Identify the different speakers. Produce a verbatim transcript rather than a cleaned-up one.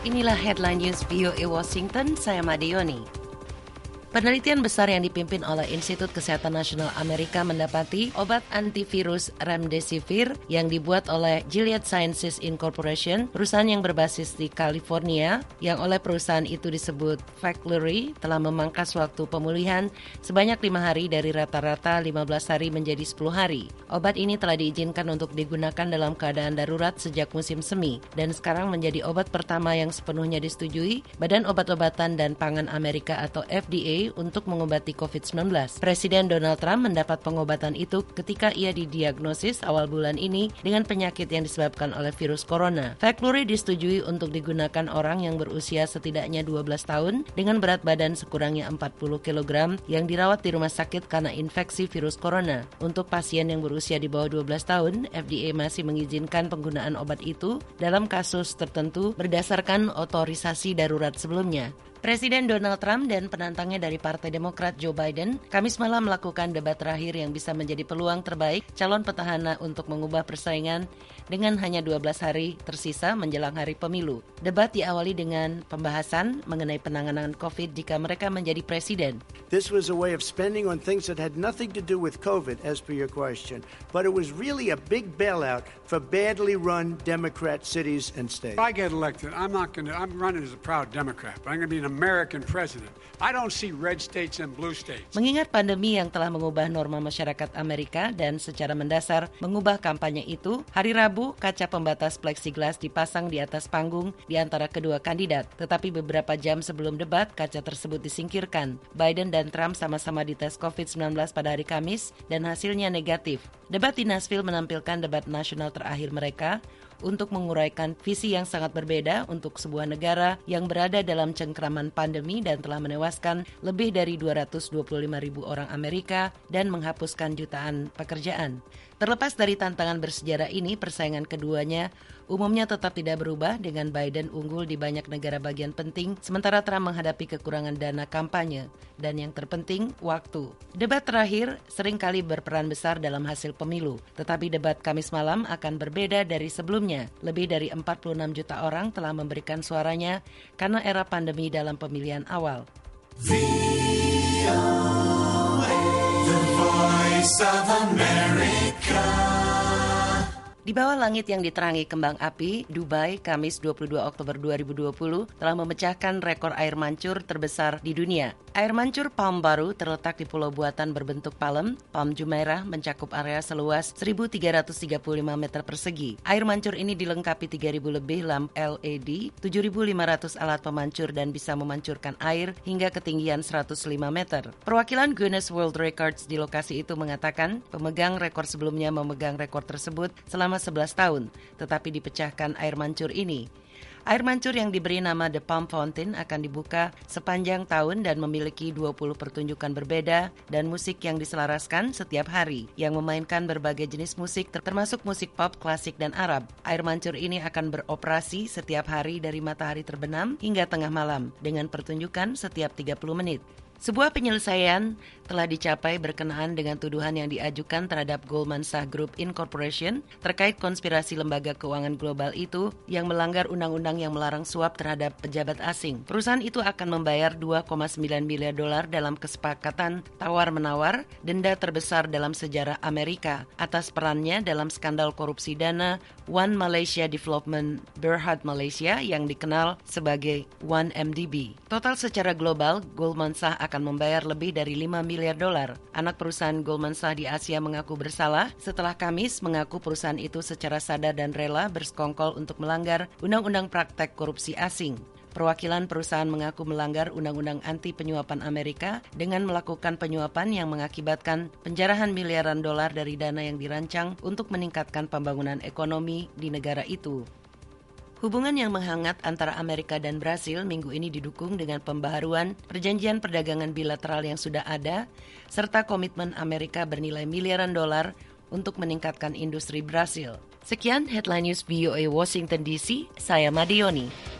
Speaker 1: Inilah Headline News V O A Washington, saya Madioni. Penelitian besar yang dipimpin oleh Institut Kesehatan Nasional Amerika mendapati obat antivirus Remdesivir yang dibuat oleh Gilead Sciences Incorporation, perusahaan yang berbasis di California, yang oleh perusahaan itu disebut Veklury, telah memangkas waktu pemulihan sebanyak lima hari dari rata-rata lima belas hari menjadi sepuluh hari. Obat ini telah diizinkan untuk digunakan dalam keadaan darurat sejak musim semi, dan sekarang menjadi obat pertama yang sepenuhnya disetujui Badan Obat-obatan dan Pangan Amerika atau F D A untuk mengobati covid sembilan belas. Presiden Donald Trump mendapat pengobatan itu ketika ia didiagnosis awal bulan ini dengan penyakit yang disebabkan oleh virus corona. Veklury disetujui untuk digunakan orang yang berusia setidaknya dua belas tahun dengan berat badan sekurangnya empat puluh kilogram yang dirawat di rumah sakit karena infeksi virus corona. Untuk pasien yang berusia di bawah dua belas tahun, F D A masih mengizinkan penggunaan obat itu dalam kasus tertentu berdasarkan otorisasi darurat sebelumnya. Presiden Donald Trump dan penantangnya dari Partai Demokrat Joe Biden Kamis malam melakukan debat terakhir yang bisa menjadi peluang terbaik calon petahana untuk mengubah persaingan dengan hanya dua belas hari tersisa menjelang hari pemilu. Debat diawali dengan pembahasan mengenai penanganan COVID jika mereka menjadi presiden.
Speaker 2: This was a way of spending on things that had nothing to do with COVID, as per your question, but it was really a big bailout for badly run Democrat cities and states.
Speaker 3: If I get elected, I'm not going to, I'm running as a proud Democrat, but I'm going to be an American president. I don't see red states and blue states.
Speaker 1: Mengingat pandemi yang telah mengubah norma masyarakat Amerika dan secara mendasar mengubah kampanye itu, hari Rabu kaca pembatas plexiglas dipasang di atas panggung di antara kedua kandidat. Tetapi beberapa jam sebelum debat, kaca tersebut disingkirkan. Biden dan Trump sama-sama dites covid sembilan belas pada hari Kamis dan hasilnya negatif. Debat di Nashville menampilkan debat nasional terakhir mereka untuk menguraikan visi yang sangat berbeda untuk sebuah negara yang berada dalam cengkraman pandemi dan telah menewaskan lebih dari dua ratus dua puluh lima ribu orang Amerika dan menghapuskan jutaan pekerjaan. Terlepas dari tantangan bersejarah ini, persaingan keduanya umumnya tetap tidak berubah dengan Biden unggul di banyak negara bagian penting, sementara Trump menghadapi kekurangan dana kampanye. Dan yang terpenting, waktu. Debat terakhir seringkali berperan besar dalam hasil pemilu, tetapi debat Kamis malam akan berbeda dari sebelumnya. Lebih dari empat puluh enam juta orang telah memberikan suaranya karena era pandemi dalam pemilihan awal.
Speaker 4: V O A, The Voice of America.
Speaker 1: Di bawah langit yang diterangi kembang api, Dubai, Kamis dua puluh dua Oktober dua ribu dua puluh telah memecahkan rekor air mancur terbesar di dunia. Air mancur Palm Baru terletak di pulau buatan berbentuk palem. Palm Jumeirah mencakup area seluas seribu tiga ratus tiga puluh lima meter persegi. Air mancur ini dilengkapi tiga ribu lebih lampu L E D, tujuh ribu lima ratus alat pemancur dan bisa memancurkan air hingga ketinggian seratus lima meter. Perwakilan Guinness World Records di lokasi itu mengatakan pemegang rekor sebelumnya memegang rekor tersebut selama sebelas tahun, tetapi dipecahkan air mancur ini. Air mancur yang diberi nama The Palm Fountain akan dibuka sepanjang tahun dan memiliki dua puluh pertunjukan berbeda dan musik yang diselaraskan setiap hari yang memainkan berbagai jenis musik termasuk musik pop, klasik, dan Arab. Air mancur ini akan beroperasi setiap hari dari matahari terbenam hingga tengah malam dengan pertunjukan setiap tiga puluh menit. Sebuah penyelesaian telah dicapai berkenaan dengan tuduhan yang diajukan terhadap Goldman Sachs Group Incorporation terkait konspirasi lembaga keuangan global itu yang melanggar undang-undang yang melarang suap terhadap pejabat asing. Perusahaan itu akan membayar dua koma sembilan miliar dolar dalam kesepakatan tawar-menawar, denda terbesar dalam sejarah Amerika atas perannya dalam skandal korupsi dana One Malaysia Development Berhad Malaysia yang dikenal sebagai one M D B. Total secara global, Goldman Sachs akan membayar lebih dari lima miliar dolar. Anak perusahaan Goldman Sachs di Asia mengaku bersalah setelah Kamis mengaku perusahaan itu secara sadar dan rela bersekongkol untuk melanggar undang-undang praktek korupsi asing. Perwakilan perusahaan mengaku melanggar undang-undang anti penyuapan Amerika dengan melakukan penyuapan yang mengakibatkan penjarahan miliaran dolar dari dana yang dirancang untuk meningkatkan pembangunan ekonomi di negara itu. Hubungan yang menghangat antara Amerika dan Brasil minggu ini didukung dengan pembaharuan perjanjian perdagangan bilateral yang sudah ada, serta komitmen Amerika bernilai miliaran dolar untuk meningkatkan industri Brasil. Sekian Headline News V O A Washington D C, saya Madioni.